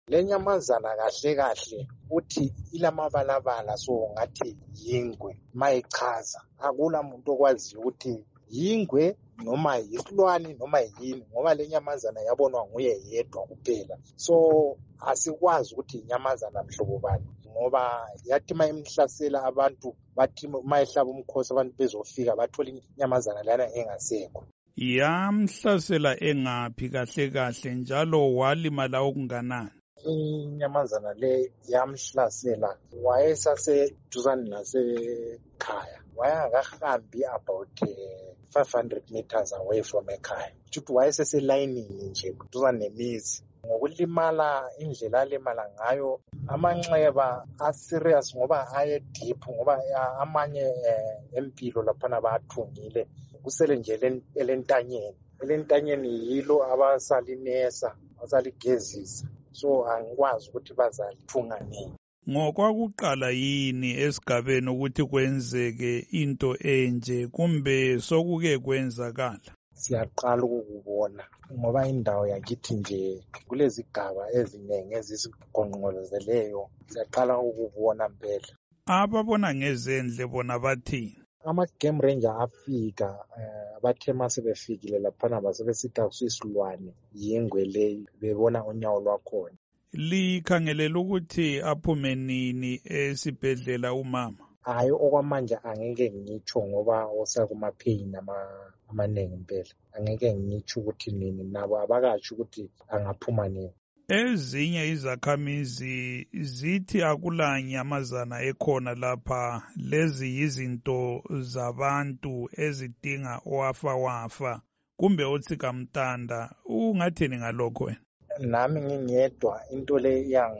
Le nyamazana kahle kahle uthi ilamabalabala so ngathi yingwe mayichaza. Akula muntu okwazi ukuthi yingwe noma yisilwane noma yini ngoba le nyamazana yabonwa nguye yedwa kuphela. So asikwazi ukuthi inyamazana mhlobo bani ngoba yathi mayimhlasela abantu bathi mayihlaba umkhosi abantu bezofika bathola inyamazana lana engasekho. Yamhlasela engaphi kahle kahle njalo walimala okunganani? Inyamazana le yamhlasela wayesaseduzane nasekhaya, wayengakahambi about 500 meters away from ekhaya. Futhi wayeseselayinini nje duzane nemizi. Ngokulimala indlela alimala ngayo amanxeba aserious ngoba aye deep ngoba amanye empilo laphana bathungile kusele nje elentanyeni yilo abasalinesa asaligezisa. So angikwazi ukuthi bazalithunga nini. Ngokwakuqala yini esigabeni ukuthi kwenzeke into enje kumbe sokuke kwenzakala? Siyaqala ukubona ngoba indawo yakithi nje kulezigaba eziningi ezisigonqolozeleyo. Siyaqala ukubona impela. Ababona ngezendle bona bathini? Ama-game ranger afika bathe masebefikile laphana basebesithi akusisilwane yingwe leyo bebona unyawo lwakhona. Likhangelela ukuthi aphume nini esibhedlela umama? Hayi okwamanje angeke ngitsho ngoba osakumapheyini amaningi impela. Angeke ngitsho ukuthi nini nabo abakatsho ukuthi angaphuma nini. Ezinye izakhamizi zithi akula nyamazana ekhona lapha, lezi yizinto zabantu ezidinga owafa kumbe otsikamtanda. Ungathini ngalokho wena? Nami ngingedwa into le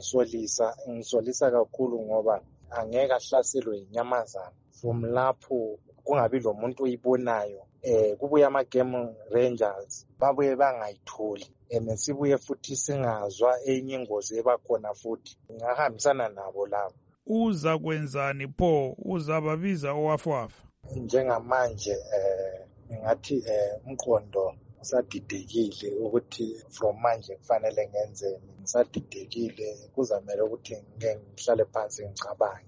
ngisolisa kakhulu ngoba angeke ahlaselwe inyamazana. From lapho kungabi lo muntu oyibonayo. Kubuye ama-game rangers babuye bangayitholi. Sibuye futhi singazwa enye ingozi ebakhona futhi. Ngahambisana nabo labo. Uza kwenzani pho? Uzababiza owafa? Njengamanje ngathi umqondo usadidekile ukuthi from manje kufanele ngenzeni. Ngisadidekile kuzamele ukuthi ngeke ngihlale phansi ngicabange.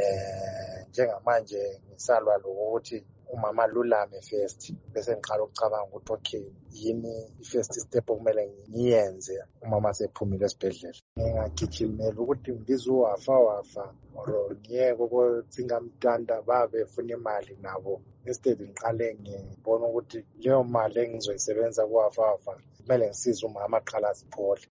Njengamanje ngisalwa lokuthi umama lulame first bese ngiqala ukucabanga ukuthi okay yini i-first step okumele ngiyenze umama sephumile esibhedlela. Ngingagijimela ukuthi ngizowafa or ngiyeke ukutsingamtanda babefuna imali nabo. Instead ngiqale ngibona ukuthi leyo mali engizoyisebenza kuwafa kumele ngisize umama aqala asiphole.